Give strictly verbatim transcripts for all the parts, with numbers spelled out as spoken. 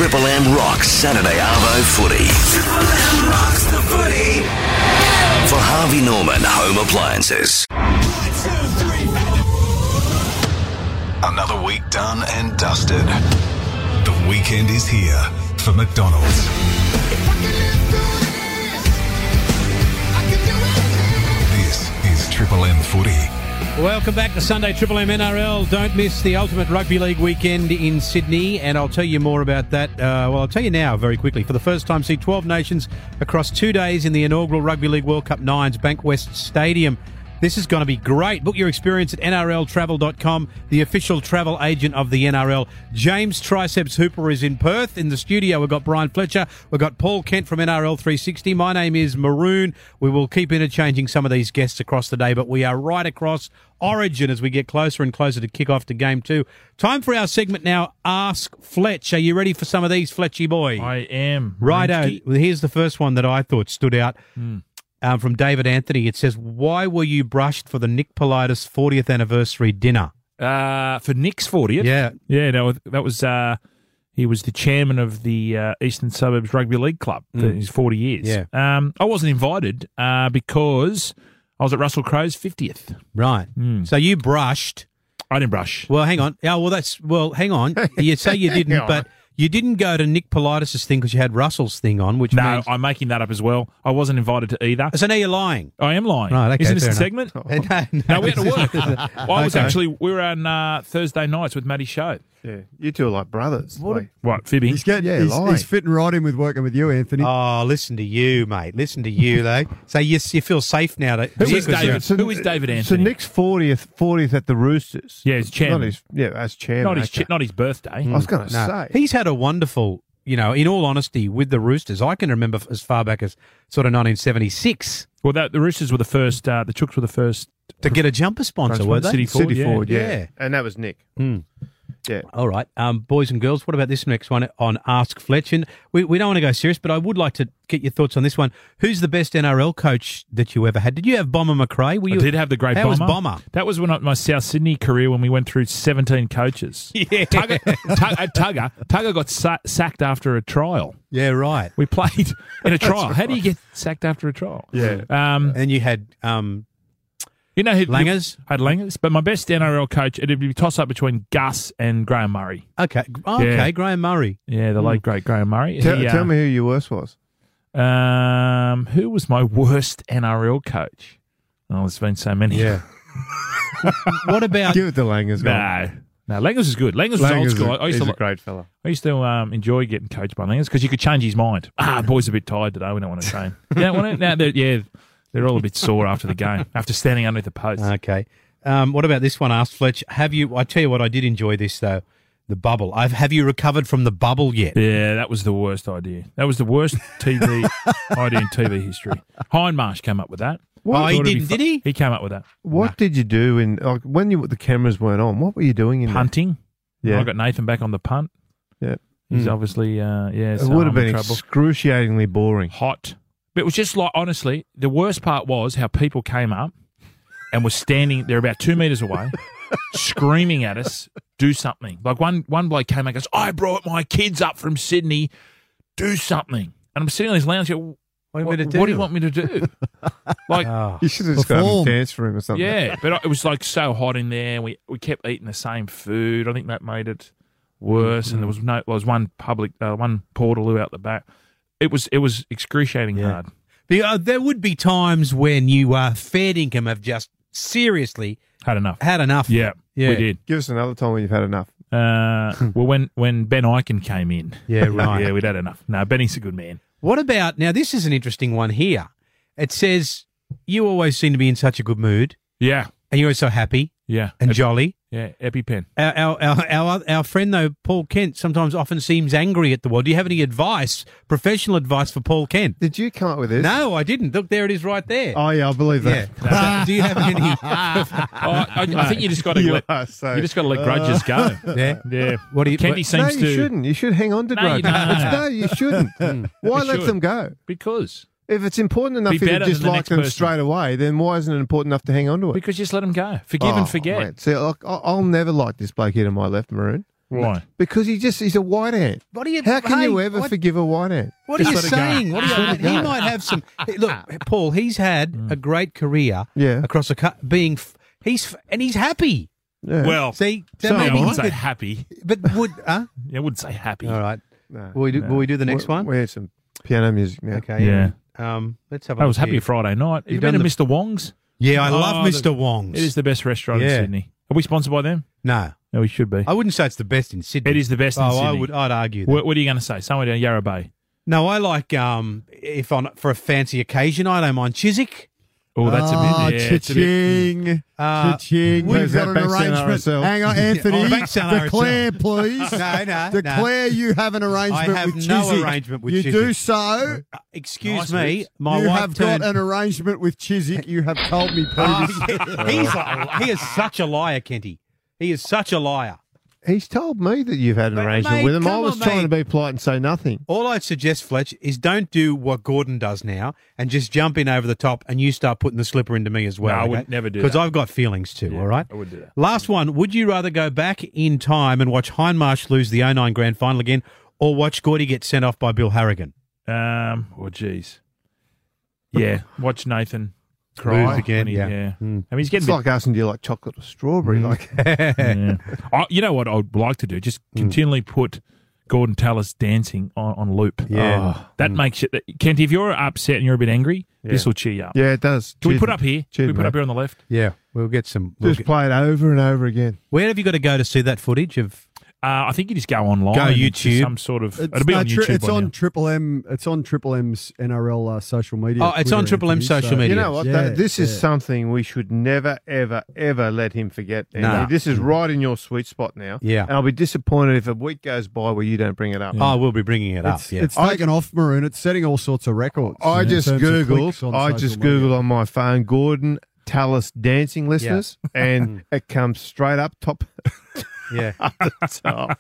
Triple M rocks Saturday Arvo footy. Triple M rocks the footy. For Harvey Norman Home Appliances. One, two, three, four. Another week done and dusted. The weekend is here for McDonald's. This is Triple M footy. Welcome back to Sunday Triple M N R L. Don't miss the Ultimate Rugby League weekend in Sydney, and I'll tell you more about that. Uh, well, I'll tell you now very quickly. For the first time, see twelve nations across two days in the inaugural Rugby League World Cup Nines, Bankwest Stadium. This is going to be great. Book your experience at N R L travel dot com, the official travel agent of the N R L. James Triceps Hooper is in Perth. In the studio, we've got Brian Fletcher. We've got Paul Kent from N R L three sixty. My name is Maroon. We will keep interchanging some of these guests across the day, but we are right across Origin as we get closer and closer to kick off to game two. Time for our segment now, Ask Fletch. Are you ready for some of these, Fletchy boy? I am. Righto. Well, here's the first one that I thought stood out. Mm. Um, from David Anthony, it says, why were you brushed for the Nick Politis fortieth anniversary dinner? Uh, for Nick's fortieth? Yeah. Yeah, no, that was, uh, he was the chairman of the uh, Eastern Suburbs Rugby League Club for mm. his forty years. Yeah. Um, I wasn't invited uh, because I was at Russell Crowe's fiftieth. Right. Mm. So you brushed. I didn't brush. Well, hang on. Oh, well, that's, well, hang on. You say you didn't, but you didn't go to Nick Politis' thing because you had Russell's thing on, which no, means... I'm making that up as well. I wasn't invited to either. So now you're lying. I am lying. Right, okay, Isn't this a enough. segment? Oh. No, no, no, we had to work. well, I was okay. actually, we were on uh, Thursday nights with Matty Show. Yeah, you two are like brothers. What? Like, what, fibbing? He's, getting, yeah, he's, he's fitting right in with working with you, Anthony. Oh, listen to you, mate. Listen to you, though. So you, you feel safe now. To, Who is David? So, Who is David Anthony? So Nick's fortieth, fortieth at the Roosters. Yeah, as chairman. Not his, yeah, as chairman. Not his, okay. ch- not his birthday. I was going to no. say. He's had a wonderful, you know, in all honesty, with the Roosters. I can remember as far back as sort of nineteen seventy-six. Well, that, the Roosters were the first, uh, the Chooks were the first. To get a jumper sponsor, were they? City Ford, City yeah. Ford, yeah. Yeah. And that was Nick. Mm. Yeah. All right. Um, boys and girls, what about this next one on Ask Fletch? And we, we don't want to go serious, but I would like to get your thoughts on this one. Who's the best N R L coach that you ever had? Did you have Bomber McRae? Were you, I did have the great how Bomber. was Bomber? That was when I, my South Sydney career when we went through seventeen coaches. Yeah. Tugger, Tugger, at Tugger, Tugger got sa- sacked after a trial. Yeah, right. We played in a trial. Right. How do you get sacked after a trial? Yeah. Um, and you had... Um, You know, who, Langers? I had Langers, but my best N R L coach, it'd be a toss-up between Gus and Graham Murray. Okay, oh, okay, Yeah. Graham Murray. Yeah, the late, great Graham Murray. Tell, He, uh, tell me who your worst was. Um, who was my worst N R L coach? Oh, there's been so many. Yeah. What about... Give it to Langers. No. No, Langers was good. Langers was old school. I used He's to, a great fella. I used to um, enjoy getting coached by Langers because you could change his mind. Ah, boys are a bit tired today. We don't want to train. You don't want to? No, they're, yeah, they're all a bit sore after the game, after standing underneath the post. Okay. Um, what about this one, asked Fletch? Have you... I tell you what, I did enjoy this, though. The bubble. I've, have you recovered from the bubble yet? Yeah, that was the worst idea. That was the worst T V idea in T V history. Hindmarsh came up with that. What? Oh, he Thought it'd didn't, be fu- did he? He came up with that. What Nah. did you do in like when you the cameras weren't on? What were you doing in there? Punting. Yeah. I got Nathan back on the punt. Yeah. He's Mm. obviously, uh, yeah. It so would have I'm in been trouble. excruciatingly boring. Hot. But it was just like, honestly, the worst part was how people came up and were standing, they're about two metres away, screaming at us, do something. Like one one bloke came and goes, I brought my kids up from Sydney, do something. And I'm sitting on this lounge, go, What do you what, want me to do? what do you want me to do? Like, Oh. You should have just gone Perform. and danced for him or something. yeah, but it was like so hot in there. We we kept eating the same food. I think that made it worse. Mm-hmm. And there was no, there was one public, uh, one portaloo out the back. It was it was excruciating Yeah. hard. The, uh, there would be times when you, uh, fair dinkum, have just seriously Had enough. had enough. Yeah, Yeah. we did. Give us another time when you've had enough. Uh, well, when, when Ben Eichen came in. Yeah, right. yeah, we'd had enough. No, Benny's a good man. What about, now this is an interesting one here. It says, you always seem to be in such a good mood Yeah, and you're always so happy yeah. and Ep- jolly. Yeah, EpiPen. Our, our, our, our, our friend, though, Paul Kent, sometimes often seems angry at the world. Do you have any advice, professional advice for Paul Kent? Did you come up with this? No, I didn't. Look, there it is right there. Oh, yeah, I believe yeah. that. So, do you have any? Oh, I, I think you just got to You let are so- you just got to let grudges go. Yeah. Yeah. What do you- Kenty what- No, seems you to shouldn't. You should hang on to No, you grudges. don't. It's- No, you shouldn't. Why You let should. them go? because If it's important enough Be for you to better than the dislike next them person. straight away, then why isn't it important enough to hang on to it? because just let them go. Forgive Oh, and forget. mate. See, look, I- I'll never like this bloke here to my left, Maroon. Why? Because he just he's a white ant. What do you? How can hey, you ever what, forgive a white ant? What are Just you let it go. saying? What Just are you, let it he go. might have some. Hey, look, Paul. He's had a great career. Yeah. Across a cu- being, f- he's f- and he's happy. Yeah. Well, See, so So I maybe wouldn't he say could- happy. But would huh? Yeah, I wouldn't say happy. All right. No. Will we do? Will we do the next we, one? We had some piano music now. Okay. Yeah. Um. Let's have a I was look happy here. Friday night. Have you You've been done to the- Mister Wong's? Yeah, I love Oh, Mister the- Wong's. It is the best restaurant Yeah. in Sydney. Are we sponsored by them? No, No, we should be. I wouldn't say it's the best in Sydney. It is the best in oh, Sydney. I would. I'd argue that. What, what are you going to say? Somewhere down Yarra Bay. No, I like um. If on for a fancy occasion, I don't mind Chiswick. Oh, that's Ah, a bit. Yeah, it's a bit. cha-ching. Uh, Where's Cha-ching. We've that got an back center arrangement. R S L? Hang on, Anthony. Oh, back center R S L. Declare, please. No, no, Declare you have an arrangement I have with no Chiswick. arrangement with You Chiswick. do so. Excuse Nice me, bits. my you wife have turned. got an arrangement with Chiswick. You have told me Oh, previously. yeah, he's a, he is such a liar, Kenty. He is such a liar. He's told me that you've had an Mate, arrangement mate, with him. I come was on, trying mate. to be polite and say nothing. All I'd suggest, Fletch, is don't do what Gordon does now and just jump in over the top and you start putting the slipper into me as well. No, I would never do Because that. I've got feelings too, all right? I would do that. Last one. Would you rather go back in time and watch Hindmarsh lose the oh nine grand final again or watch Gordy get sent off by Bill Harrigan? Um. Oh, geez. Yeah. Watch Nathan cry Lose again, when he- yeah. yeah. Mm. I mean, he's getting It's a bit like asking, do you like chocolate or strawberry? Like, Yeah. I, you know what I'd like to do? Just continually put Gordon Tallis dancing on, on loop. Yeah. Oh, that makes it. Kent, if you're upset and you're a bit angry, this will cheer you up. yeah, it does. Can we Cheers, put up here? cheers, Can we put mate. up here on the left? Yeah, we'll get some. We'll Just get- play it over and over again. where have you got to go to see that footage of? Uh, I think you just go online. Go and YouTube. Some sort of. It's, it'll be no, on tri- YouTube. it's by on now. Triple M. It's on Triple M's N R L uh, social media. Oh, it's on Twitter, Triple M Anthony, social so- media. You know what? Yeah, that, this is yeah. something we should never, ever, ever let him forget. No. Andy. This is right in your sweet spot now. Yeah. And I'll be disappointed if a week goes by where you don't bring it up. Oh, we'll be bringing it It's, up. Yeah. it's taken off, Maroon. It's setting all sorts of records. I in just terms of clicks Googled, on I social just media. Googled on my phone Gordon Tallis dancing listeners, and it comes straight up top. yeah. top.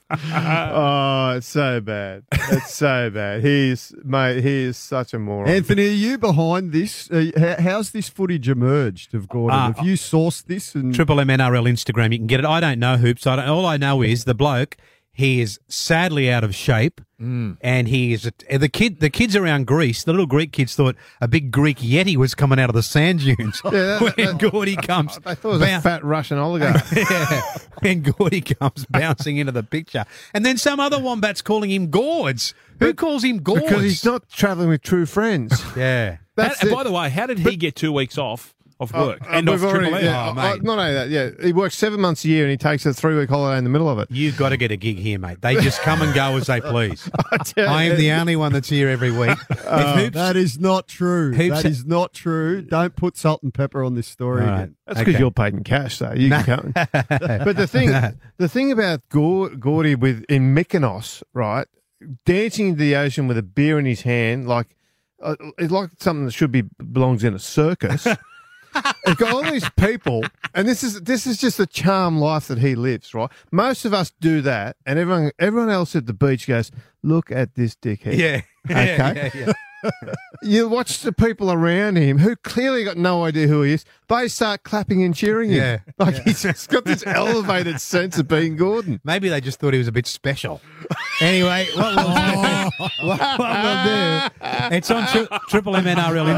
Oh, it's so bad. It's so bad. He's mate. He is such a moron. Anthony, are you behind this? Uh, how, how's this footage emerged of Gordon? Uh, Have you sourced this? And Triple M N R L Instagram. You can get it. I don't know hoops. I don't, all I know is the bloke. He is sadly out of shape, and he is a, the kid. The kids around Greece, the little Greek kids, thought a big Greek yeti was coming out of the sand dunes Yeah, that- when Gordy comes. I thought it was a boun- fat Russian oligarch. yeah, when Gordy comes bouncing into the picture, and then some other wombat's calling him Gords. Who calls him Gords? Because he's not travelling with true friends. Yeah. That's How- and it. by the way, how did he get two weeks off of Oh, work uh, and off we've Triple already- M? yeah, Oh, uh, mate. not only that, yeah, he works seven months a year and he takes a three week holiday in the middle of it. You've got to get a gig here, mate. They just come and go as they please. tell I am you. the only one that's here every week. If Hoops, that is not true. Hoops- That is not true. Don't put salt and pepper on this story All right. again. That's because Okay. you're paid in cash, though. You can come. But the thing, the thing about Gor- Gordy with in Mykonos, right, dancing into the ocean with a beer in his hand, like uh, it's like something that should be belongs in a circus. It's got all these people, and this is this is just the charm life that he lives, right? Most of us do that, and everyone everyone else at the beach goes, "Look at this dickhead." yeah. Okay. Yeah, yeah. You watch the people around him who clearly got no idea who he is. They start clapping and cheering him. Yeah. Like he's just got this elevated sense of being Gordon. Maybe they just thought he was a bit special. Anyway, what we'll do, what, what we'll do it's on tri- Triple M N R L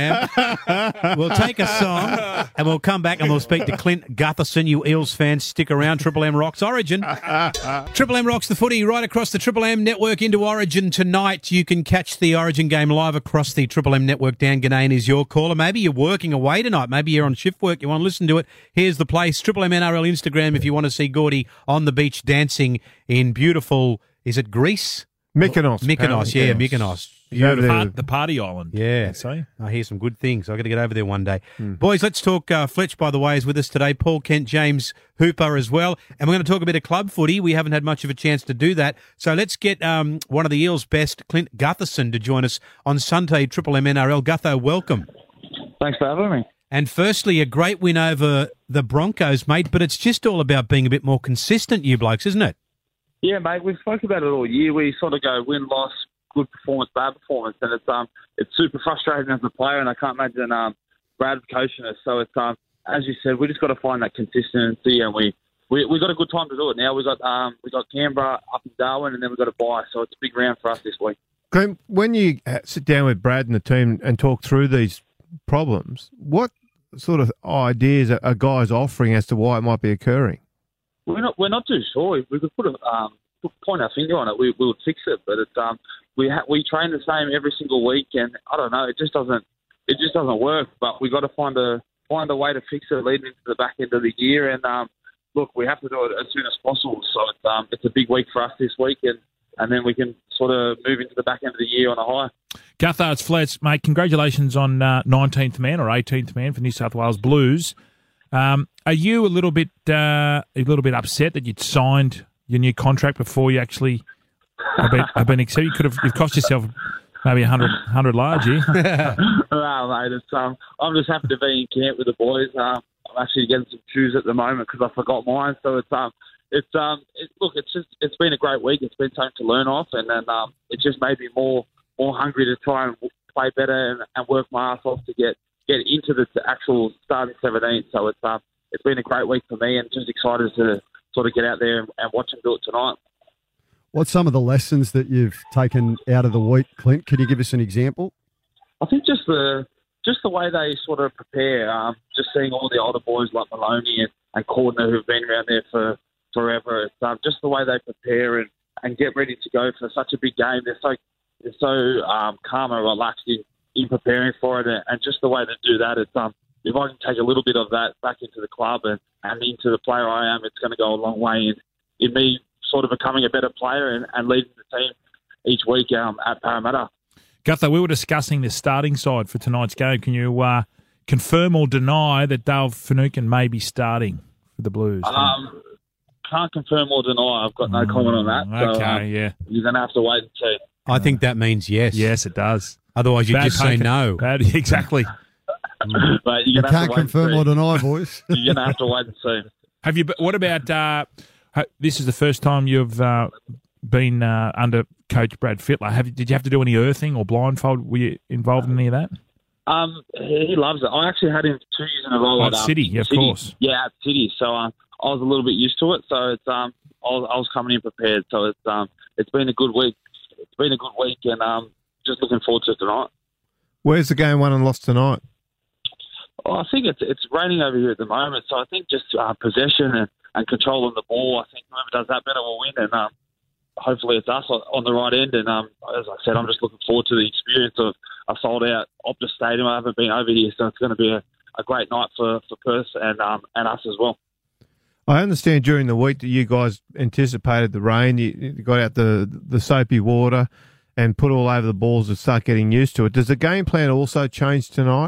Instagram. We'll take a song and we'll come back and we'll speak to Clint Gutherson. You Eels fans, stick around. Triple M rocks Origin. Triple M rocks the footy right across the Triple M network into Origin tonight. You can catch the Origin game live across the Triple M network. Dan Ganane is your caller. Maybe you're working away tonight. Maybe you're on shift work. You want to listen to it. Here's the place. Triple M N R L Instagram if you want to see Gordy on the beach dancing in beautiful, is it Greece? Mykonos. Mykonos, yeah, apparently. Mykonos. Go The, there. part, the party island. Yeah. I'd say. I hear some good things. I've got to get over there one day. Boys, let's talk. Uh, Fletch, by the way, is with us today. Paul Kent, James Hooper as well. And we're going to talk a bit of club footy. We haven't had much of a chance to do that. So let's get um, one of the Eels' best, Clint Gutherson, to join us on Sunday, Triple M N R L. Gutho, welcome. Thanks for having me. And firstly, a great win over the Broncos, mate, but it's just all about being a bit more consistent, you blokes, isn't it? Yeah, mate, we've spoken about it all year. We sort of go win, loss, good performance, bad performance, and it's um it's super frustrating as a player, and I can't imagine um Brad coaching us. So it's um as you said, we just got to find that consistency, and we we we got a good time to do it now. We got um we got Canberra up in Darwin, and then we got a bye, so it's a big round for us this week. Graham, when you uh, sit down with Brad and the team and talk through these problems, what sort of ideas are, are guys offering as to why it might be occurring? We're not we're not too sure. If we could put a um put, point our finger on it, we, we would fix it. But it's um we ha- we train the same every single week, and I don't know, it just doesn't it just doesn't work. But we got to find a find a way to fix it leading into the back end of the year. And um look, we have to do it as soon as possible. So it's um it's a big week for us this week, and. And then we can sort of move into the back end of the year on a high. Gutho, it's Flats, mate. Congratulations on uh, nineteenth man or eighteenth man for New South Wales Blues. Um, are you a little bit uh, a little bit upset that you'd signed your new contract before you actually have been, have been accepted? You could have you've cost yourself maybe a hundred hundred large here. No, mate. It's, um, I'm just happy to be in camp with the boys. Um, I'm actually getting some shoes at the moment because I forgot mine. So it's um. It's um, it, look, it's just it's been a great week. It's been something to learn off, and then um, it just made me more more hungry to try and play better and, and work my ass off to get, get into the actual starting seventeen. So it's um, it's been a great week for me, and just excited to sort of get out there and, and watch them do it tonight. What's some of the lessons that you've taken out of the week, Clint? Could you give us an example? I think just the just the way they sort of prepare. Um, just seeing all the older boys like Maloney and, and Cordner who've been around there for. forever. It's um, just the way they prepare and, and get ready to go for such a big game. They're so they're so um, calm and relaxed in, in preparing for it, and, and just the way they do that. It's um, if I can take a little bit of that back into the club and, and into the player I am, it's going to go a long way in, in me sort of becoming a better player and, and leading the team each week um, at Parramatta. Gutho, we were discussing the starting side for tonight's game. Can you uh, confirm or deny that Dale Finucane may be starting for the Blues? Um, Can't confirm or deny. I've got no comment on that. Okay, so, um, yeah. You're going to have to wait and see. I think that means yes. Yes, it does. Otherwise, you'd Bad just say poker. no. Bad, exactly. But You you're going to have can't to wait confirm and or see. deny, boys. You're going to have to wait and see. Have you? What about? Uh, ha- this is the first time you've uh, been uh, under Coach Brad Fittler. Have you, did you have to do any earthing or blindfold? Were you involved in any of that? Um, he loves it. I actually had him two years in a row Oh, at at um, City, yeah, of City. course. Yeah, at City. So um, I was a little bit used to it. So it's um, I was, I was coming in prepared. So it's um, it's been a good week. It's been a good week, and um, just looking forward to tonight. Where's the game won and lost tonight? Oh, I think it's it's raining over here at the moment. So I think just uh, possession and, and controlling the ball. I think whoever does that better will win, and um, hopefully it's us on, on the right end. And um, as I said, I'm just looking forward to the experience of a sold-out Optus Stadium. I haven't been over here, so it's going to be a, a great night for, for Perth and um, and us as well. I understand during the week that you guys anticipated the rain. You, you got out the the soapy water and put all over the balls to start getting used to it. Does the game plan also change tonight?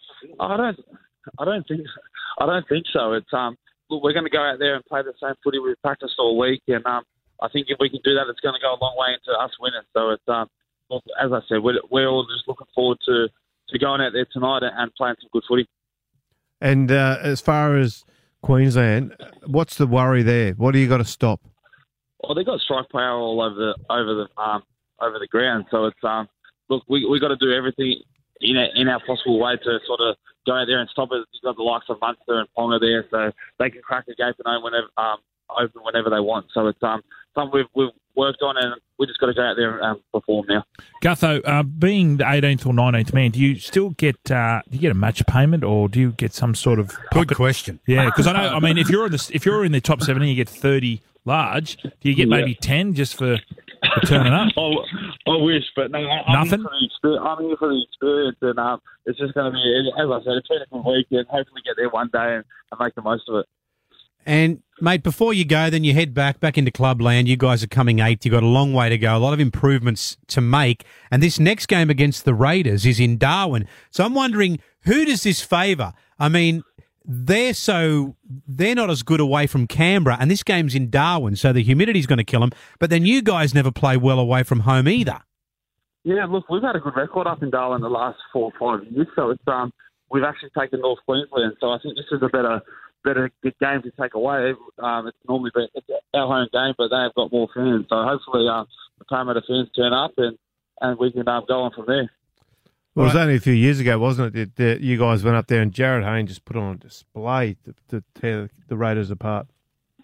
I don't, I don't think, I don't think so. It's um, look, we're going to go out there and play the same footy we've practiced all week, and um, I think if we can do that, it's going to go a long way into us winning. So it's um, look, as I said, we're, we're all just looking forward to, to going out there tonight and, and playing some good footy. And uh, as far as Queensland, what's the worry there? What do you got to stop? Well, they got strike power all over the over the um, over the ground. So it's um, look, we we got to do everything in a, in our possible way to sort of go out there and stop it. You've got the likes of Munster and Ponga there, so they can crack a gaping open whenever um, open whenever they want. So it's um, something we've we've worked on, and we just got to go out there and um, perform now. Gutho, uh, being the eighteenth or nineteenth man, do you still get uh, do you get a match payment, or do you get some sort of Good question. Yeah, because I know. I mean, if you're in the if you're in the top seventeen, you get thirty large. Do you get maybe ten just for, for turning up? I, I wish, but no. I'm Nothing? Here for the experience, I'm here for the experience, and um, it's just going to be, as I said, it's been a good week, and hopefully get there one day and, and make the most of it. And, mate, before you go, then you head back, back into clubland. You guys are coming eighth. You've got a long way to go, a lot of improvements to make. And this next game against the Raiders is in Darwin. So I'm wondering, who does this favour? I mean, they're so they're not as good away from Canberra, and this game's in Darwin, so the humidity's going to kill them. But then you guys never play well away from home either. Yeah, look, we've had a good record up in Darwin the last four or five years, so it's um, we've actually taken North Queensland. So I think this is a better better game to take away. Um, it's normally been, it's our home game, but they have got more fans. So hopefully um, the Parramatta fans turn up and, and we can um, go on from there. Well, it was only a few years ago, wasn't it, that, that you guys went up there and Jared Hayne just put on a display to, to tear the Raiders apart.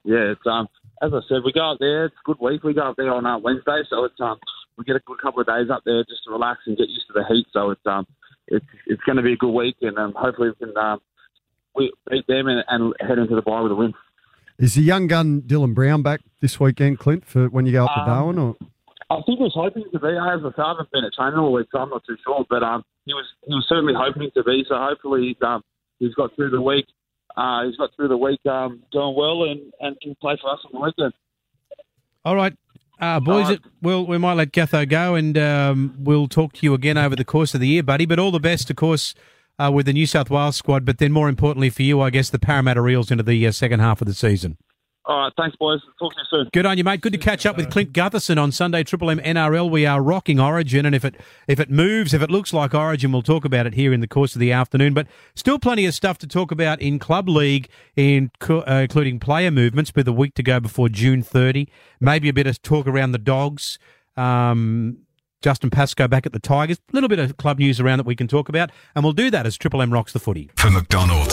yeah, it's um as I said, we go up there. It's a good week. We go up there on uh, Wednesday, so it's um we get a good couple of days up there just to relax and get used to the heat. So it's um it's it's going to be a good week, and um, hopefully we can um we beat them and, and head into the bye with a win. Is the young gun Dylan Brown back this weekend, Clint, for when you go up to Um, Darwin? Or I think he was hoping to be. I haven't I haven't been at training all week, so I'm not too sure. But um, he was he was certainly hoping to be. So hopefully he's um he's got through the week. Uh, he's got through the week um doing well and, and can play for us on the weekend. All right, uh, boys, All right. it, we'll, we might let Gatho go, and um, we'll talk to you again over the course of the year, buddy. But all the best, of course, uh, with the New South Wales squad. But then more importantly for you, I guess, the Parramatta Eels into the uh, second half of the season. All right, thanks, boys. Talk to you soon. Good on you, mate. Good to catch up with Clint Gutherson on Sunday Triple M N R L. We are rocking Origin, and if it if it moves, if it looks like Origin, we'll talk about it here in the course of the afternoon. But still plenty of stuff to talk about in Club League, in, uh, including player movements with a week to go before June thirtieth. Maybe a bit of talk around the Dogs. Um, Justin Pascoe back at the Tigers. A little bit of club news around that we can talk about, and we'll do that as Triple M rocks the footy. For McDonald.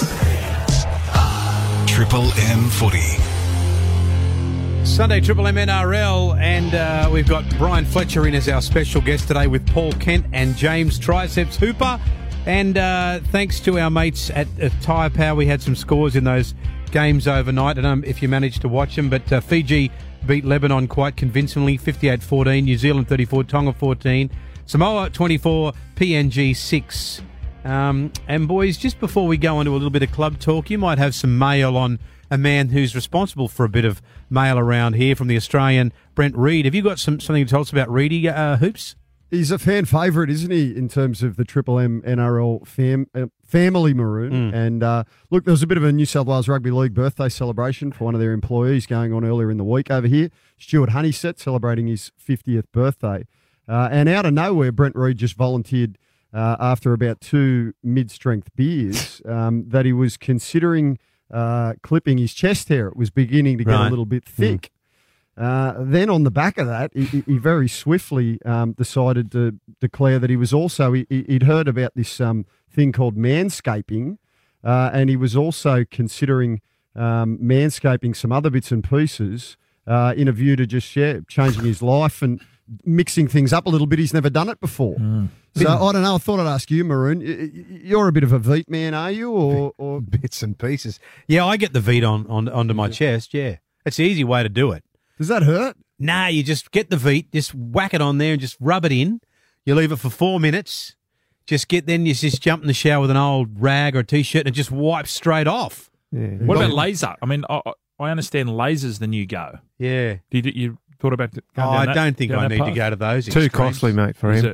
Triple M Footy. Sunday Triple M N R L, and uh, we've got Brian Fletcher in as our special guest today with Paul Kent and James Triceps Hooper. And uh, thanks to our mates at, at Tyre Power, we had some scores in those games overnight. I don't know if you managed to watch them, but uh, Fiji beat Lebanon quite convincingly, fifty-eight fourteen, New Zealand thirty-four, Tonga fourteen, Samoa twenty-four, P N G six. Um, and boys, just before we go into a little bit of club talk, you might have some mail on a man who's responsible for a bit of mail around here from the Australian, Brent Reid. Have you got some something to tell us about Reedy, uh, Hoops? he's a fan favourite, isn't he, in terms of the Triple M N R L fam, uh, family maroon? Mm. And uh, look, there was a bit of a New South Wales Rugby League birthday celebration for one of their employees going on earlier in the week over here. Stuart Honeysett celebrating his fiftieth birthday. Uh, and out of nowhere, Brent Reid just volunteered uh, after about two mid-strength beers um, that he was considering uh, clipping his chest hair. It was beginning to get Right. a little bit thick. Mm. Uh, then on the back of that, he, he very swiftly um, decided to declare that he was also, he, he'd heard about this um, thing called manscaping, uh, and he was also considering um, manscaping some other bits and pieces uh, in a view to just share, changing his life and mixing things up a little bit. He's never done it before. Mm. So I don't know. I thought I'd ask you, Maroon. You're a bit of a Veet man, are you? Or, or bits and pieces? Yeah, I get the Veet on, on onto my chest. Yeah, it's the easy way to do it. Does that hurt? Nah, you just get the Veet, just whack it on there and just rub it in. You leave it for four minutes. Just get then you just jump in the shower with an old rag or a t-shirt and it just wipes straight off. Yeah. What about laser? I mean, I, I understand laser's the new go. Yeah. Did you, you thought about it? Oh, I don't think I need to go to those. Too extremes. costly, mate, for Is him.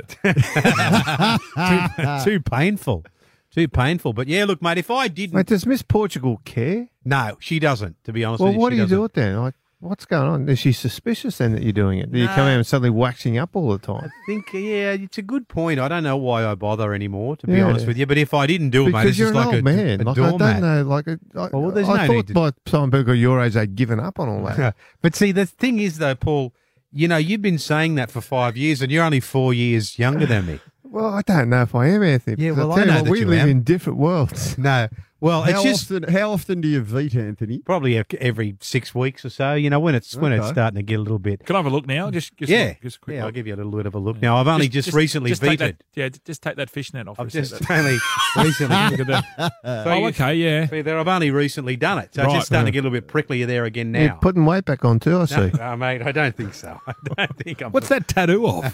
it? too, too painful. Too painful. But yeah, look, mate, if I didn't... Mate, does Miss Portugal care? No, she doesn't, to be honest Well, with you. what she do you doesn't. do it then? Like, what's going on? Is she suspicious then that you're doing it? Do you No. come out and suddenly waxing up all the time? I think, yeah, it's a good point. I don't know why I bother anymore, to be Yeah. honest with you. But if I didn't do it, mate, Because it's you're just an like old a, man. a Like, I doormat. don't know. Like, I, I, Well, there's I no thought need to- by some people your age they'd given up on all that. But see, the thing is, though, Paul, you know, you've been saying that for five years, and you're only four years younger than me. Well, I don't know if I am, Anthony. Yeah, because well, tell I you know what, that we you live am. in different worlds. No. Well, how it's just often? How often do you Veet, Anthony? probably every six weeks or so. You know, when it's when it's Okay. starting to get a little bit. Can I have a look now? Just, just Yeah, just a quick yeah. I'll look. give you a little bit of a look. Now, I've only just, recently just take Veeted. that, yeah, just take that fishnet off. I've for a just second. only recently. Look at that. So Oh, you- okay, yeah. See there, I've only recently done it, so it's Right, just starting yeah. to get a little bit pricklier there again now. You're putting weight back on too, I see. No, mate, I don't think so. I don't think I'm. What's that tattoo of?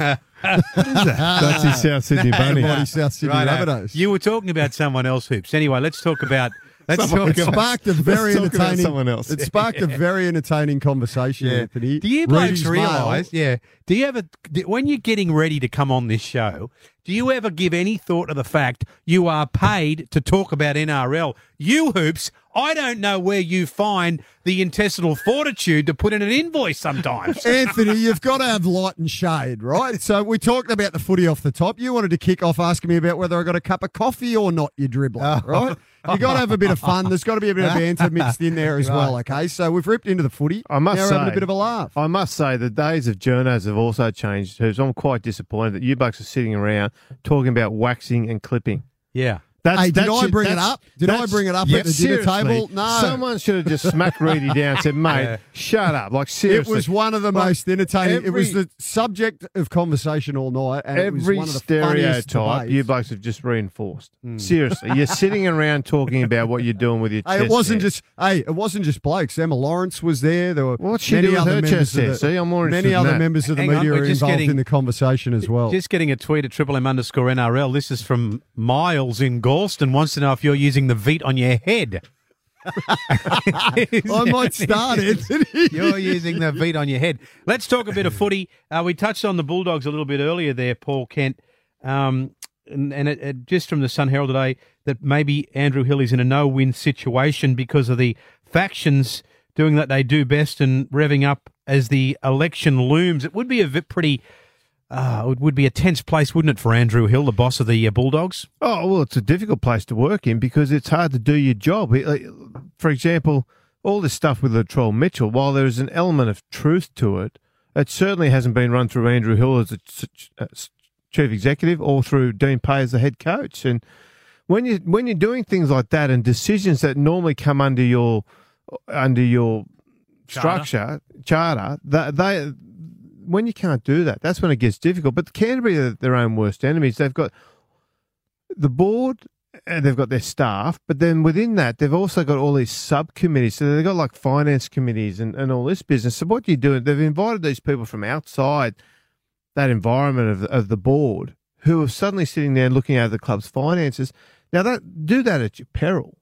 That's his South Sydney bunny. Bloody South Sydney Righto. Rabbitohs. You were talking about someone else, Hoops. Anyway, let's talk about. Let's Someone talk It about. sparked a very talk about entertaining. someone else. It sparked a very entertaining conversation, Anthony. Do you blokes Reedy's realise? mail. Yeah. Do you ever, do- when you're getting ready to come on this show, do you ever give any thought to the fact you are paid to talk about N R L? You, Hoops, I don't know where you find the intestinal fortitude to put in an invoice sometimes. Anthony, you've got to have light and shade, right? So we talked about the footy off the top. You wanted to kick off asking me about whether I got a cup of coffee or not, you dribbler, right? You got to have a bit of fun. There's got to be a bit of banter mixed in there as well, okay? So we've ripped into the footy. I must now we're say, having a bit of a laugh. I must say, the days of journos have also changed too. So I'm quite disappointed that you bucks are sitting around talking about waxing and clipping. Yeah. That's, Hey, did that I should- bring it that's- up? Did I that's- bring it up yeah, at the dinner seriously. table? No. Someone should have just smacked Reedy down and said, mate, Yeah. shut up. Like, It seriously. was one of the Like, most entertaining. it was every- the subject of conversation all night, and it was Every one of the funniest stereotype debates. you blokes have just reinforced. Seriously, you're sitting around talking about what you're doing with your Hey, chest it wasn't hair. just hey, it wasn't just blokes. Emma Lawrence was there. There were What's she many doing with other her members chest of hair? the, See, I'm more interested many in other that. members of the Hang on, media we're are just involved getting- in the conversation as well. Just getting a tweet at Triple M underscore N R L. This is from Miles in Galston. Wants to know if you're using the Veet on your head. I might start it. You're using the Veet on your head. Let's talk a bit of footy. Uh, we touched on the Bulldogs a little bit earlier there, Paul Kent. Um, and and it, it, just from the Sun Herald today, that maybe Andrew Hill is in a no-win situation because of the factions doing that they do best and revving up as the election looms. It would be a bit pretty... Uh, it would be a tense place, wouldn't it, for Andrew Hill, the boss of the uh, Bulldogs? Oh, well, it's a difficult place to work in because it's hard to do your job. It- like, For example, all this stuff with Latrell Mitchell, while there is an element of truth to it, it certainly hasn't been run through Andrew Hill as a ch- uh, chief executive or through Dean Pay as the head coach. And when you when you're doing things like that and decisions that normally come under your under your Charter. structure charter, that they when you can't do that, that's when it gets difficult. But Canterbury are their own worst enemies. They've got the board and they've got their staff, but then within that, they've also got all these subcommittees. So they've got like finance committees and, and all this business. So what you're doing, they've invited these people from outside that environment of, of the board who are suddenly sitting there looking at the club's finances. Now, that do that at your peril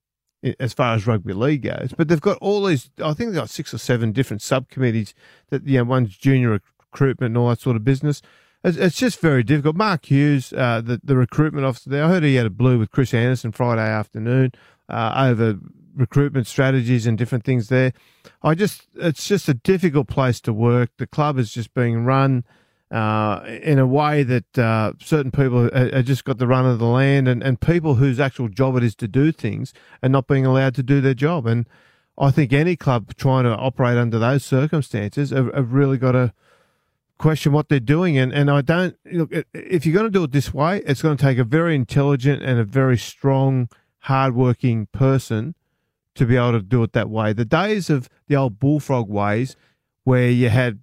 i- as far as rugby league goes. But they've got all these, I think they've got six or seven different subcommittees that, you know, one's junior recruitment and all that sort of business. It's, it's just very difficult. Mark Hughes, uh, the, the recruitment officer there, I heard he had a blue with Chris Anderson Friday afternoon uh, over recruitment strategies and different things there. I just, it's just a difficult place to work. The club is just being run uh, in a way that uh, certain people are, are just got the run of the land, and, and people whose actual job it is to do things are not being allowed to do their job. And I think any club trying to operate under those circumstances have, have really got to question what they're doing. And, and I don't look, if you're going to do it this way, it's going to take a very intelligent and a very strong, hardworking person to be able to do it that way. The days of the old bullfrog ways where you had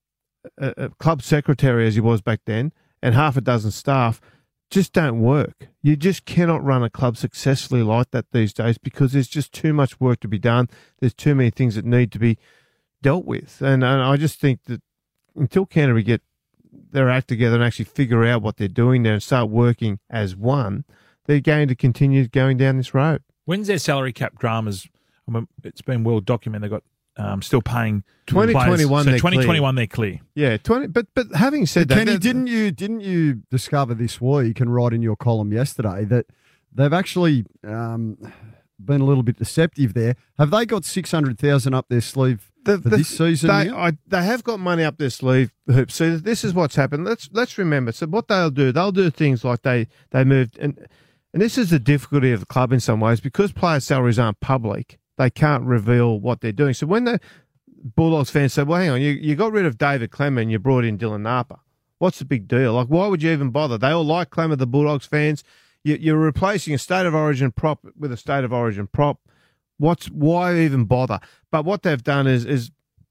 a, a club secretary, as he was back then, and half a dozen staff just don't work. You just cannot run a club successfully like that these days because there's just too much work to be done. There's too many things that need to be dealt with. And, and I just think that until Canterbury get their act together and actually figure out what they're doing there and start working as one, they're going to continue going down this road. When's their salary cap dramas? I mean, it's been well documented. They got um, still paying twenty twenty-one. players. So they're twenty twenty-one, clear. they're clear. Yeah, twenty. But but having said that, Kenny, that- didn't you didn't you discover this week and write in your column yesterday that they've actually um, been a little bit deceptive there? Have they got six hundred thousand up their sleeve the, for the- this season? They, now? I, they have got money up their sleeve, Hoops. So this is what's happened. Let's let's remember. So what they'll do, they'll do things like they they moved, and and this is the difficulty of the club in some ways because player salaries aren't public. They can't reveal what they're doing. So when the Bulldogs fans say, "Well, hang on, you you got rid of David Clemmer and you brought in Dylan Napa," what's the big deal? Like, why would you even bother? They all like Clemmer, the Bulldogs fans. You, you're replacing a state of origin prop with a state of origin prop. What's why even bother? But what they've done is is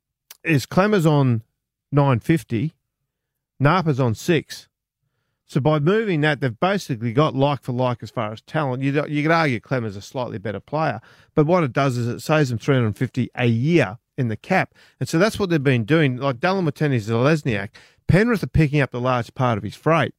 is Clemmer's on nine fifty, Napa's on six. So by moving that, they've basically got like for like as far as talent. You you could argue Clemmer's a slightly better player, but what it does is it saves them three hundred fifty a year in the cap, and so that's what they've been doing. Like Dallin Watene-Zelezniak, Penrith are picking up the large part of his freight.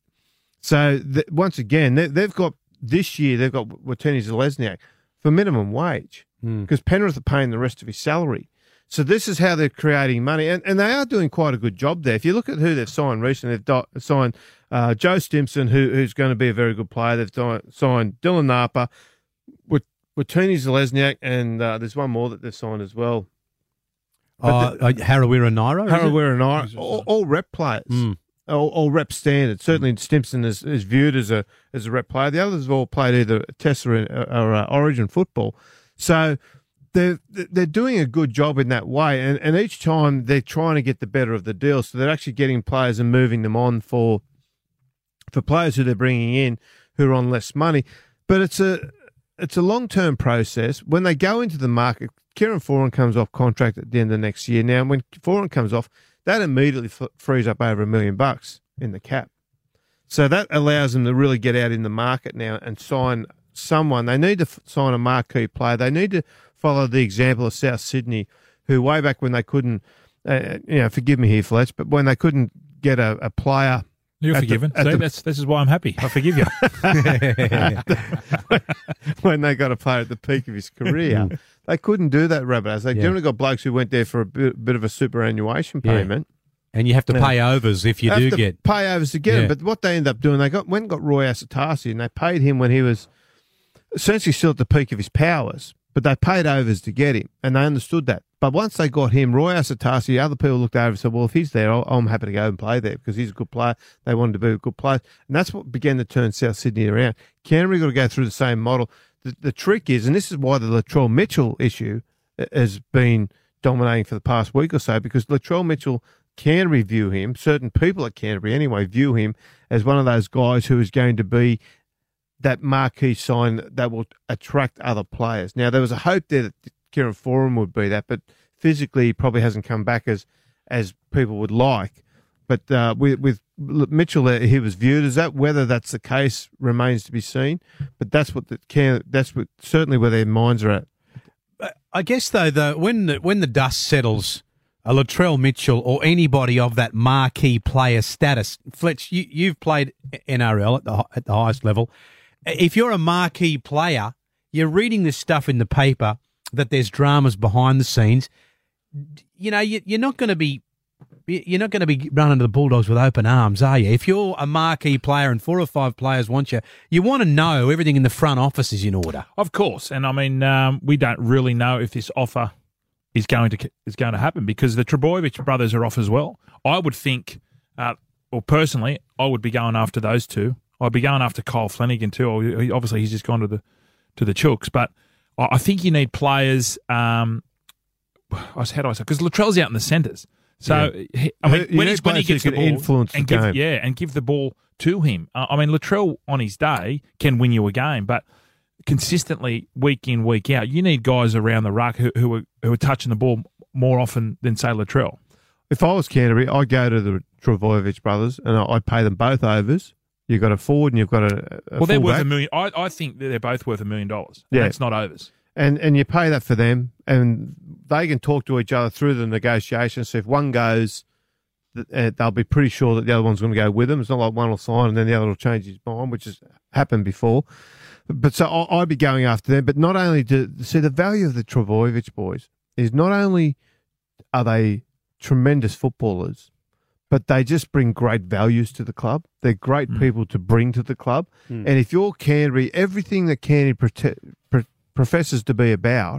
So th- once again, they, they've got this year they've got Watene-Zelezniak for minimum wage because Penrith are paying the rest of his salary. So this is how they're creating money, and, and they are doing quite a good job there. If you look at who they've signed recently, they've do- signed uh, Joe Stimson, who, who's going to be a very good player. They've di- signed Dylan Napa, with Watene-Zelezniak, and uh, there's one more that they've signed as well. Uh, uh, Harawira Naira? is it? Harawira and I, all, all rep players, Mm. all, all rep standard. Certainly, Stimson is, is viewed as a as a rep player. The others have all played either Tessa or, or uh, Origin football. So they're they're doing a good job in that way, and and each time they're trying to get the better of the deal. So they're actually getting players and moving them on for for players who they're bringing in who are on less money. but it's a it's a long term process. When they go into the market, Kieran Foran comes off contract at the end of next year. Now, when Foran comes off, that immediately f- frees up over a million bucks in the cap. So that allows them to really get out in the market now and sign someone. They need to f- sign a marquee player. They need to follow the example of South Sydney, who way back when they couldn't, uh, you know, forgive me here, Fletch, but when they couldn't get a, a player. You're at forgiven. The, See, the, that's, this is why I'm happy. I forgive you. when they got a player at the peak of his career, they couldn't do that, Rabbitohs. They Yeah. generally got blokes who went there for a bit, bit of a superannuation Yeah. payment. And you have to Yeah. pay overs if you Have do to get. pay overs to get Yeah. him. But what they end up doing, they got went and got Roy Asatasi, and they paid him when he was essentially still at the peak of his powers. But they paid overs to get him, and they understood that. But once they got him, Roy Asatasi, other people looked over and said, well, if he's there, I'll, I'm happy to go and play there because he's a good player. They wanted to be a good player. And that's what began to turn South Sydney around. Canterbury got to go through the same model. The, the trick is, and this is why the Latrell Mitchell issue has been dominating for the past week or so, because Latrell Mitchell can review him, certain people at Canterbury anyway, view him as one of those guys who is going to be that marquee sign that will attract other players. Now, there was a hope there that Kieran Foran would be that, but physically he probably hasn't come back as as people would like. But uh, with, with Mitchell, uh, he was viewed as that. Whether that's the case remains to be seen. But that's what the can. That's what certainly where their minds are at. I guess though, the when the when the dust settles, a Latrell Mitchell or anybody of that marquee player status, Fletch, you, you've played N R L at the at the highest level. If you're a marquee player, you're reading this stuff in the paper that there's dramas behind the scenes. You know, you, you're not going to be you're not going to be running to the Bulldogs with open arms, are you? If you're a marquee player and four or five players want you, you want to know everything in the front office is in order. Of course, and I mean, um, we don't really know if this offer is going to is going to happen because the Trebojevic brothers are off as well. I would think, uh, or personally, I would be going after those two. I'd be going after Kyle Flanagan too. Obviously, he's just gone to the to the Chooks, but I think you need players. Um, how do I say? Because Latrell's out in the centres, so Yeah. he, I mean, You when, need he's, when he players who gets the can ball influence the and give, game. yeah, and give the ball to him. Uh, I mean, Latrell on his day can win you a game, but consistently week in week out, you need guys around the ruck who, who are who are touching the ball more often than say Latrell. If I was Canterbury, I'd go to the Trebojevic brothers and I'd pay them both overs. You've got a forward and you've got a, a Well, they're worth fullback. a million. I, I think that they're both worth a million dollars. Yeah. That's not overs. And and you pay that for them, and they can talk to each other through the negotiations. So if one goes, th- uh, they'll be pretty sure that the other one's going to go with them. It's not like one will sign and then the other will change his mind, which has happened before. But so I- I'd be going after them. But not only to see the value of the Trebojevic boys is not only are they tremendous footballers, but they just bring great values to the club. They're great Mm. people to bring to the club. Mm. And if you're Canterbury, everything that Canterbury prote- pro- professes to be about,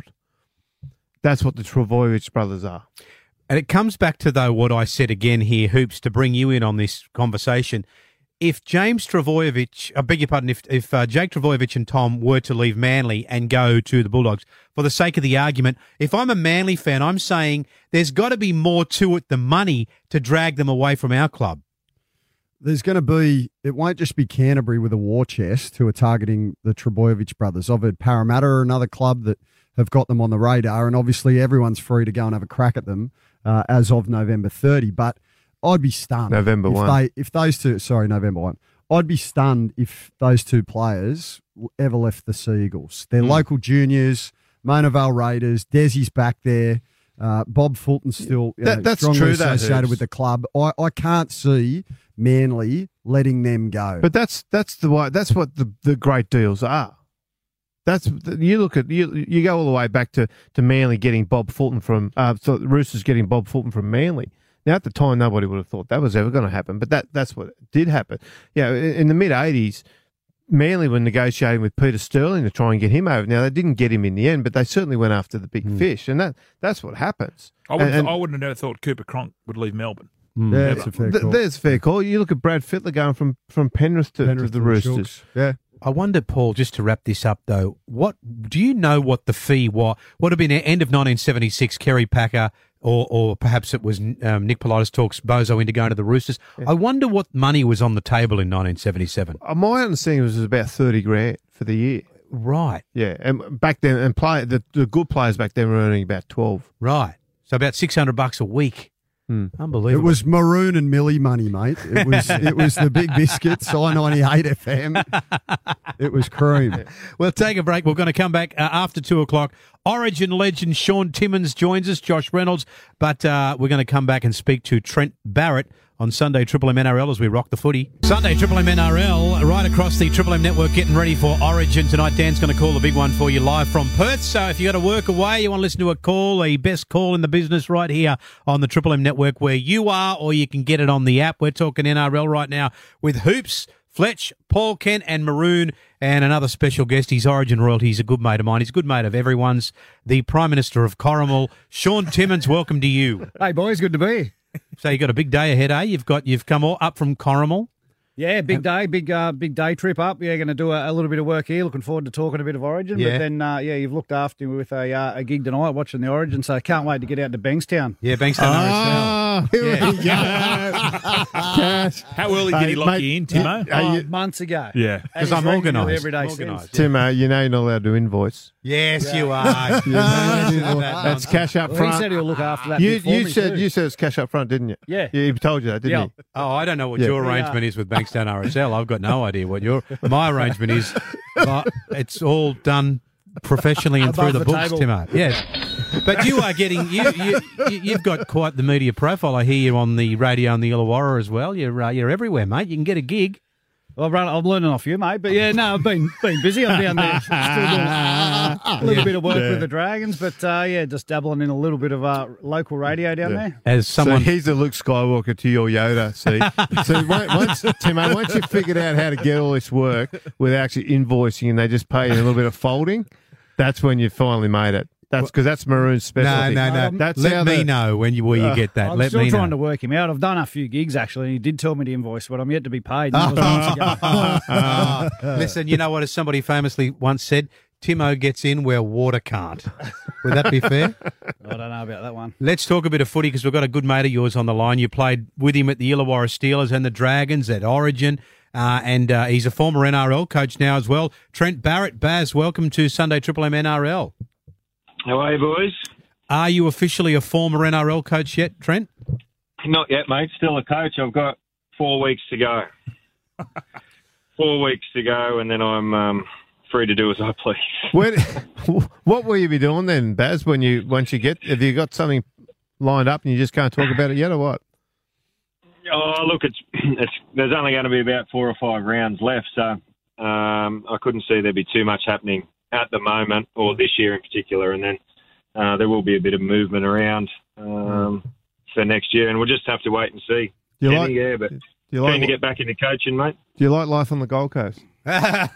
that's what the Trebojevic brothers are. And it comes back to, though, what I said again here, Hoops, to bring you in on this conversation. If James Trebojevic, I beg your pardon, if, if uh, Jake Trebojevic and Tom were to leave Manly and go to the Bulldogs, for the sake of the argument, if I'm a Manly fan, I'm saying there's got to be more to it than money to drag them away from our club. There's going to be, it won't just be Canterbury with a war chest who are targeting the Trebojevic brothers. I've heard Parramatta are another club that have got them on the radar, and obviously everyone's free to go and have a crack at them uh, as of November thirtieth. But I'd be stunned. November if first. They, if those two, sorry, November first. I'd be stunned if those two players ever left the Sea Eagles. They're Mm. local juniors, Mona Vale Raiders, Desi's back there. Uh, Bob Fulton's still you That- know, that's strongly true, that associated is. with the club. I, I can't see Manly letting them go. But that's that's the way. That's what the, the great deals are. That's you look at you. You go all the way back to, to Manly getting Bob Fulton from uh, so the Roosters getting Bob Fulton from Manly. Now at the time nobody would have thought that was ever going to happen, but that that's what did happen. Yeah, in, in the mid eighties, Manly were negotiating with Peter Sterling to try and get him over. Now they didn't get him in the end, but they certainly went after the big Mm. fish, and that that's what happens. I wouldn't, And- and- I wouldn't have never thought Cooper Cronk would leave Melbourne. yeah, it's a fair Th- call. there's a fair call. You look at Brad Fittler going from, from Penrith to, Penrith to the to Roosters. Chooks. Yeah. I wonder, Paul, just to wrap this up, though, what do you know what the fee was? Would have been the end of nineteen seventy-six, Kerry Packer, or or perhaps it was um, Nick Politis talks Bozo into going to the Roosters. I wonder what money was on the table in nineteen seventy-seven. Uh, My understanding was it was about thirty grand for the year. Right, Yeah, and back then, and play the, the good players back then were earning about twelve. right. So about six hundred bucks a week. Hmm. It Unbelievable. was maroon and Millie money, mate. It was it was the Big Biscuits, I ninety-eight F M. It was cream. We'll take a break. We're going to come back uh, after two o'clock. Origin legend Sean Timmins joins us, Josh Reynolds, but uh, we're going to come back and speak to Trent Barrett on Sunday Triple M N R L as we rock the footy. Sunday Triple M N R L, right across the Triple M network, getting ready for Origin tonight. Dan's going to call the big one for you live from Perth. So if you got to work away, you want to listen to a call, the best call in the business right here on the Triple M network where you are, or you can get it on the app. We're talking N R L right now with Hoops, Fletch, Paul Kent and Maroon, and another special guest. He's Origin royalty. He's a good mate of mine. He's a good mate of everyone's. The Prime Minister of Corrimal, Sean Timmins, welcome to you. Hey, boys, good to be. So you got a big day ahead, eh? You've got you've come all up from Corrimal. Yeah, big day, big uh, big day trip up. Yeah, going to do a, a little bit of work here. Looking forward to talking a bit of Origin. Yeah. But then, uh, yeah, you've looked after me with a uh, a gig tonight watching the Origin, so I can't wait to get out to Bankstown. Yeah, Bankstown R S L. Ah, here Yeah. we go. Cash. How early did Hey, he lock mate, you in, Timo? Are Oh, you- months ago. Yeah. Because I'm organised. Every day Organised. since. Timo, you know you're not allowed to invoice. Yes, you are. That's cash up Well, he front. said he'll look after that. You bit for you me said too. you said it's cash up front, didn't you? Yeah. He told you that, didn't Yeah. he? Oh, I don't know what Yeah. your Yeah. arrangement is with Bankstown R S L. I've got no idea what your my arrangement is. But it's all done professionally and through Above the, the books, table. Timo. Yes. But you are getting you, you you you've got quite the media profile. I hear you on the radio and the Illawarra as well. You're uh, you're everywhere, mate. You can get a gig. Well, I've run, I'm learning off you, mate. But yeah, no, I've been been busy. I'm down there, still doing a little bit of work with the Dragons, but uh, yeah, just dabbling in a little bit of uh, local radio down Yeah. there. As someone So he's the Luke Skywalker to your Yoda. See, so once, once Timo, once you figured out how to get all this work without actually invoicing, and they just pay you a little bit of folding, that's when you finally made it. That's because that's Maroon's no, specialty. no, no. That's Let how me the- know when you where you get that. I'm Let still me trying know. to work him out. I've done a few gigs actually, and he did tell me to invoice, but I'm yet to be paid. And that was months ago. Ah, listen, you know what? As somebody famously once said, Timo gets in where water can't. Would that be fair? I don't know about that one. Let's talk a bit of footy because we've got a good mate of yours on the line. You played with him at the Illawarra Steelers and the Dragons at Origin, uh, and uh, he's a former N R L coach now as well. Trent Barrett, Baz, welcome to Sunday Triple M N R L. How are you, boys? Are you officially a former N R L coach yet, Trent? Not yet, mate. Still a coach. I've got four weeks to go. four weeks to go, and then I'm um, free to do as I please. When, what will you be doing then, Baz? When you once you get, have you got something lined up and you just can't talk about it yet, or what? Oh, look, it's, it's there's only going to be about four or five rounds left, so um, I couldn't see there'd be too much happening at the moment, or this year in particular, and then uh, there will be a bit of movement around um, for next year, and we'll just have to wait and see. Do you Kenny, like? yeah, but Do you keen like? to get back into coaching, mate. Do you like life on the Gold Coast? Yeah,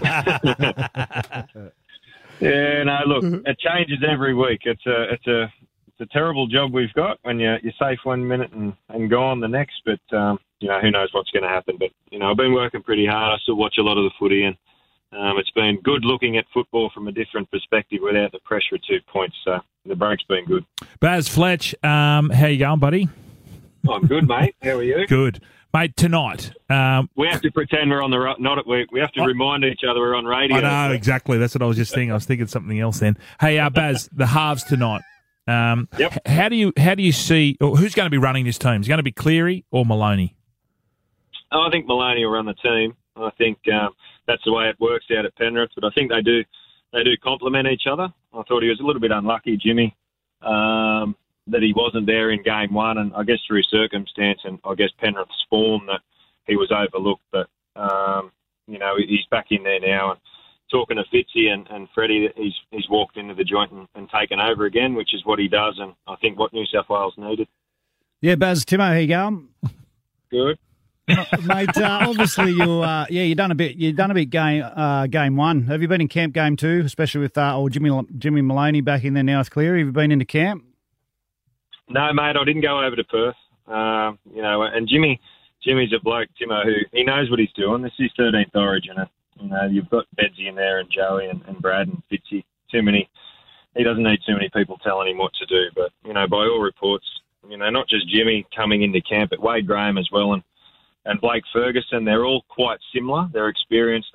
no, look, it changes every week. It's a, it's a, it's a terrible job we've got when you're, you're safe one minute and, and gone the next. But um, you know, who knows what's going to happen? But you know, I've been working pretty hard. I still watch a lot of the footy, and um, it's been good looking at football from a different perspective without the pressure of two points. So the break's been good. Baz Fletch, um, how you going, buddy? I'm good, mate. How are you? Good. Mate, tonight, um, We have to pretend we're on the ro- not at work. We have to remind each other we're on radio. I know, exactly. That's what I was just thinking. I was thinking something else then. Hey, uh, Baz, the halves tonight. Um, Yep. h- How do you how do you see, or who's going to be running this team? Is it going to be Cleary or Maloney? Oh, I think Maloney will run the team. I think um, that's the way it works out at Penrith. But I think they do they do complement each other. I thought he was a little bit unlucky, Jimmy, um, that he wasn't there in game one, and I guess through circumstance and I guess Penrith's form that he was overlooked. But um, you know, he's back in there now. And talking to Fitzy and, and Freddie, he's he's walked into the joint and, and taken over again, which is what he does, and I think what New South Wales needed. Yeah, Baz, Timo, how you going? Good. Mate, uh, obviously you, uh, yeah, you done a bit. You done a bit game, uh, game one. Have you been in camp game two, especially with uh, old Jimmy Jimmy Maloney back in there now with Cleary? Have you been into camp? No, mate, I didn't go over to Perth. Um, you know, and Jimmy, Jimmy's a bloke, Timo, who he knows what he's doing. This is his thirteenth Origin, and you know you've got Bedsy in there and Joey and, and Brad and Fitzy. Too many. He doesn't need too many people telling him what to do. But you know, by all reports, you know, not just Jimmy coming into camp, but Wade Graham as well, and and Blake Ferguson. They're all quite similar. They're experienced. They've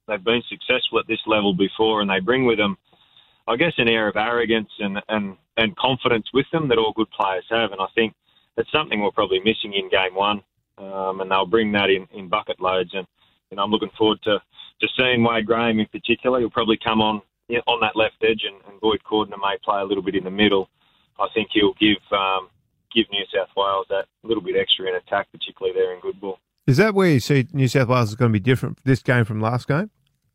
they've been successful at this level before, and they bring with them, I guess, an air of arrogance and, and, and confidence with them that all good players have. And I think that's something we're probably missing in game one, um, and they'll bring that in, in bucket loads. And you know, I'm looking forward to, to seeing Wade Graham in particular. He'll probably come on you know, on that left edge, and, and Boyd Cordner may play a little bit in the middle. I think he'll give um, give New South Wales that little bit extra in attack, particularly there in Goodball. Is that where you see New South Wales is going to be different this game from last game?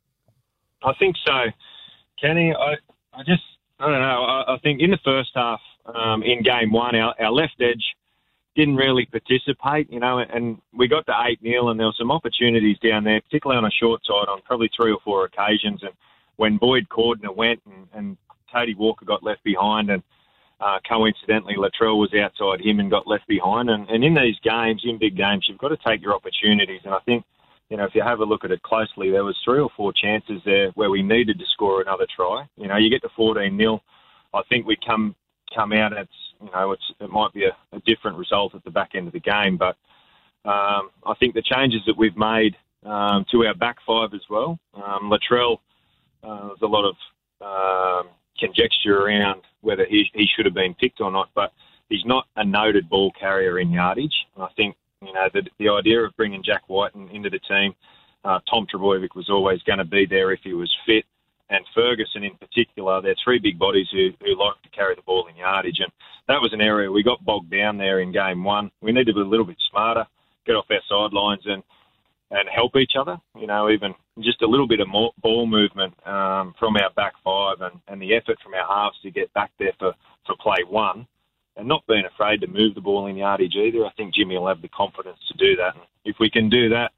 I think so, Kenny. I, I just, I don't know. I, I think in the first half, um, in game one, our, our left edge didn't really participate, you know, and we got to eight nil, and there were some opportunities down there, particularly on a short side on probably three or four occasions. And when Boyd Cordner went and, and Cody Walker got left behind, and Uh, coincidentally, Latrell was outside him and got left behind. And, and in these games, in big games, you've got to take your opportunities. And I think, you know, if you have a look at it closely, there was three or four chances there where we needed to score another try. You know, you get to fourteen nil. I think we come come out and it's, you know, it's, it might be a, a different result at the back end of the game. But um, I think the changes that we've made um, to our back five as well, um, Latrell, uh, there's a lot of um, conjecture around whether he, he should have been picked or not, but he's not a noted ball carrier in yardage. And I think, you know, the, the idea of bringing Jack White in, into the team, uh, Tom Trebojevic was always going to be there if he was fit, and Ferguson in particular, they're three big bodies who, who like to carry the ball in yardage, and that was an area we got bogged down there in game one. We need to be a little bit smarter, get off our sidelines and and help each other, you know, even just a little bit of more ball movement um, from our back five and, and the effort from our halves to get back there for, for play one, and not being afraid to move the ball in yardage either. I think Jimmy will have the confidence to do that. And if we can do that,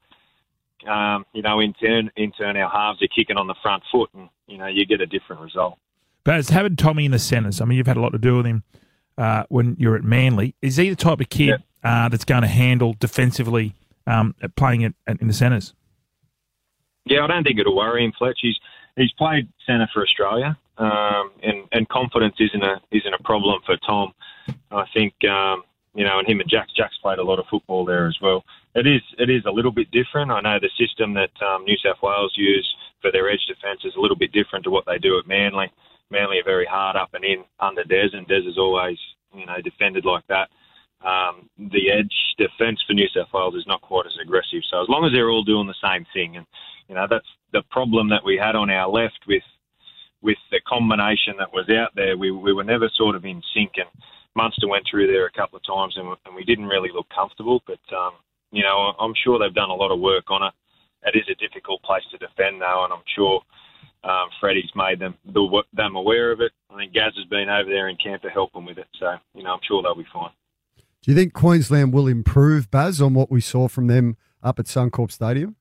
um, you know, in turn, in turn, our halves are kicking on the front foot and, you know, you get a different result. Baz, having Tommy in the centres, I mean, you've had a lot to do with him uh, when you're at Manly. Is he the type of kid Yeah. uh, that's going to handle defensively Um, playing it in the centres? Yeah, I don't think it'll worry him, Fletch. He's he's played centre for Australia, um, and and confidence isn't a isn't a problem for Tom. I think um, you know, and him and Jack's Jack's played a lot of football there as well. It is it is a little bit different. I know the system that um, New South Wales use for their edge defence is a little bit different to what they do at Manly. Manly are very hard up and in under Des, and Des is always you know defended like that. Um, the edge defence for New South Wales is not quite as aggressive. So as long as they're all doing the same thing, and you know that's the problem that we had on our left with with the combination that was out there. We we were never sort of in sync, and Munster went through there a couple of times, and, and we didn't really look comfortable. But um, you know, I'm sure they've done a lot of work on it. It is a difficult place to defend, though, and I'm sure um, Freddie's made them them aware of it. I think Gaz has been over there in camp to help them with it, so you know, I'm sure they'll be fine. Do you think Queensland will improve, Baz, on what we saw from them up at Suncorp Stadium?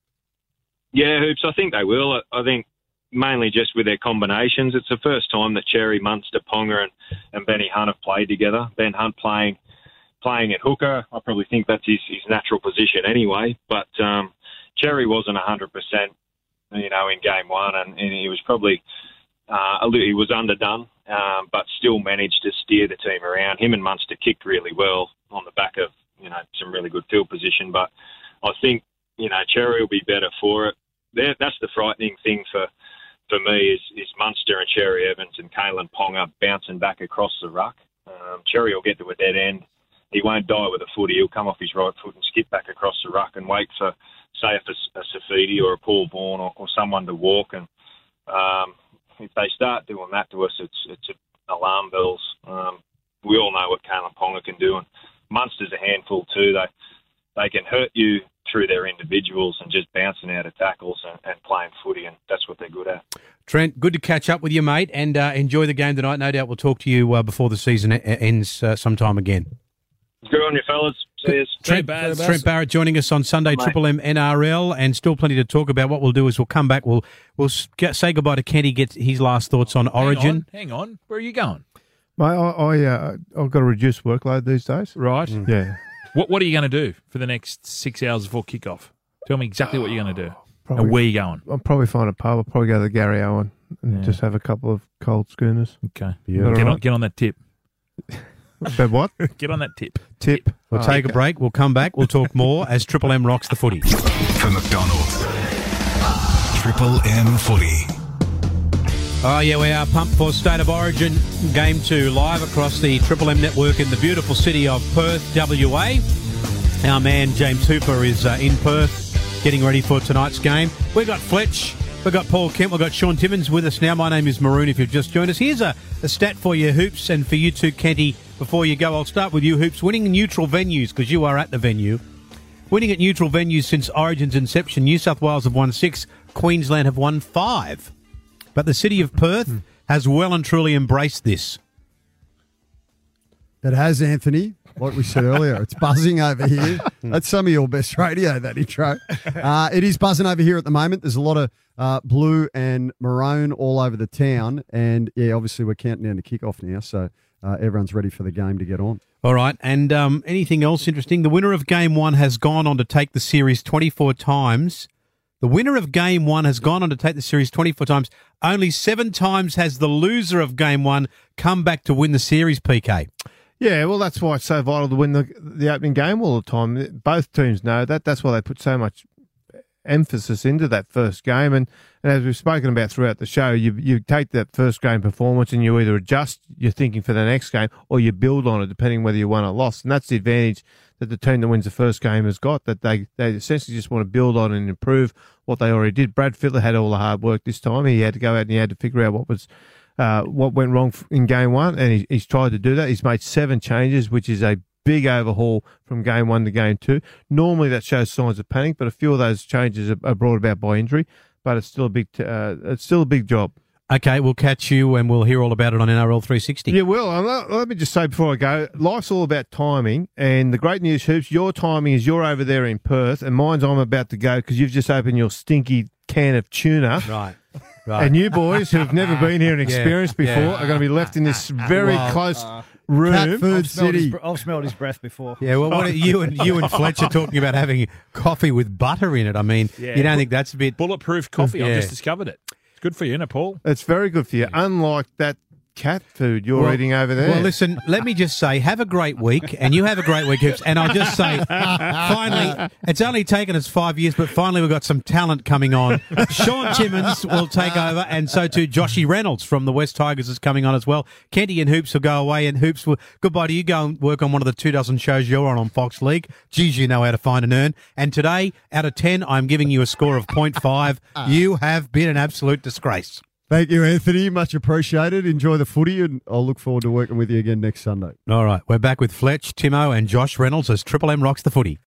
Yeah, Hoops, I think they will. I think mainly just with their combinations. It's the first time that Cherry, Munster, Ponga and, and Benny Hunt have played together. Ben Hunt playing playing at hooker. I probably think that's his, his natural position anyway. But um, Cherry wasn't one hundred percent, you know, in game one, and, and he was probably uh, a little, he was underdone. Um, but still managed to steer the team around. Him and Munster kicked really well on the back of, you know, some really good field position. But I think, you know, Cherry will be better for it. They're, that's the frightening thing for for me is, is Munster and Cherry Evans and Kalen Ponga bouncing back across the ruck. Um, Cherry will get to a dead end. He won't die with a footy. He'll come off his right foot and skip back across the ruck and wait for, say, a, a Safidi or a Paul Vaughan or, or someone to walk. And um, if they start doing that to us, it's it's alarm bells. Um, we all know what Kalen Ponga can do, and Munster's a handful too. They they can hurt you through their individuals and just bouncing out of tackles and, and playing footy, and that's what they're good at. Trent, good to catch up with you, mate, and uh, enjoy the game tonight. No doubt we'll talk to you uh, before the season e- ends uh, sometime again. Good on you, fellas. See you. Trent, Trent Barrett joining us on Sunday, Triple M N R L, and still plenty to talk about. What we'll do is we'll come back. We'll we'll get, say goodbye to Kenny, get his last thoughts on Origin. Hang on, hang on. Where are you going? Mate, I, I, uh, I've got a reduced workload these days. Right. Mm. Yeah. What What are you going to do for the next six hours before kickoff? Tell me exactly what you're going to do. Probably, and where you going? I'll probably find a pub. I'll probably go to the Gary Owen and Yeah. just have a couple of cold schooners. Okay. Is that Get all on, right? get on that tip. About what? Get on that tip. Tip. We'll Oh, take okay. a break. We'll come back. We'll talk more as Triple M rocks the footy. For McDonald's. Triple M Footy. Oh, yeah, we are pumped for State of Origin Game two live across the Triple M network in the beautiful city of Perth, W A. Our man James Hooper is uh, in Perth getting ready for tonight's game. We've got Fletch, we've got Paul Kemp, we've got Sean Timmins with us now. My name is Maroon if you've just joined us. Here's a, a stat for you, Hoops, and for you too, Kenty. Before you go, I'll start with you, Hoops. Winning neutral venues, because you are at the venue. Winning at neutral venues since Origin's inception. New South Wales have won six, Queensland have won five. But the city of Perth mm. has well and truly embraced this. It has, Anthony. Like we said earlier, it's buzzing over here. That's some of your best radio, that intro. Uh, it is buzzing over here at the moment. There's a lot of uh, blue and maroon all over the town. And, yeah, obviously we're counting down to kick-off now, so uh, everyone's ready for the game to get on. All right, and um, anything else interesting? The winner of Game one has gone on to take the series twenty-four times. The winner of Game one has gone on to take the series twenty-four times. Only seven times has the loser of Game one come back to win the series, P K. Yeah, well, that's why it's so vital to win the the opening game all the time. Both teams know that. That's why they put so much emphasis into that first game. And, and as we've spoken about throughout the show, you you take that first game performance and you either adjust your thinking for the next game or you build on it, depending whether you won or lost. And that's the advantage that the team that wins the first game has got, that they, they essentially just want to build on and improve what they already did. Brad Fittler had all the hard work this time. He had to go out and he had to figure out what was uh, what went wrong in game one, and he, he's tried to do that. He's made seven changes, which is a big overhaul from game one to game two. Normally that shows signs of panic, but a few of those changes are, are brought about by injury. But it's still a big, uh, it's still a big job. Okay, we'll catch you and we'll hear all about it on N R L three sixty. Yeah, well, let, let me just say before I go, life's all about timing, and the great news, Hoops, your timing is you're over there in Perth, and mine's I'm about to go because you've just opened your stinky can of tuna. Right. Right. And you boys who've never been here and experienced yeah, before yeah. are going to be left in this very well, close uh, room. Cat food I've smelled, city. his, I've smelled his breath before. Yeah, well, what are you and you and Fletch are talking about having coffee with butter in it. I mean, Yeah. you don't think that's a bit Bulletproof coffee. Yeah. I've just discovered it. It's good for you, isn't it, Paul? It's very good for you, unlike that cat food you're Well- eating over there. Well, listen, let me just say, have a great week, and you have a great week, Hoops. And I'll just say, finally, it's only taken us five years, but finally we've got some talent coming on. Sean Timmins will take over, and so too Joshy Reynolds from the West Tigers is coming on as well. Kenty and Hoops will go away, and Hoops will, goodbye to you, go and work on one of the two dozen shows you're on on Fox League. Geez, you know how to find and earn. And today, out of ten, I'm giving you a score of point five. You have been an absolute disgrace. Thank you, Anthony. Much appreciated. Enjoy the footy, and I'll look forward to working with you again next Sunday. All right, we're back with Fletch, Timo, and Josh Reynolds as Triple M rocks the footy.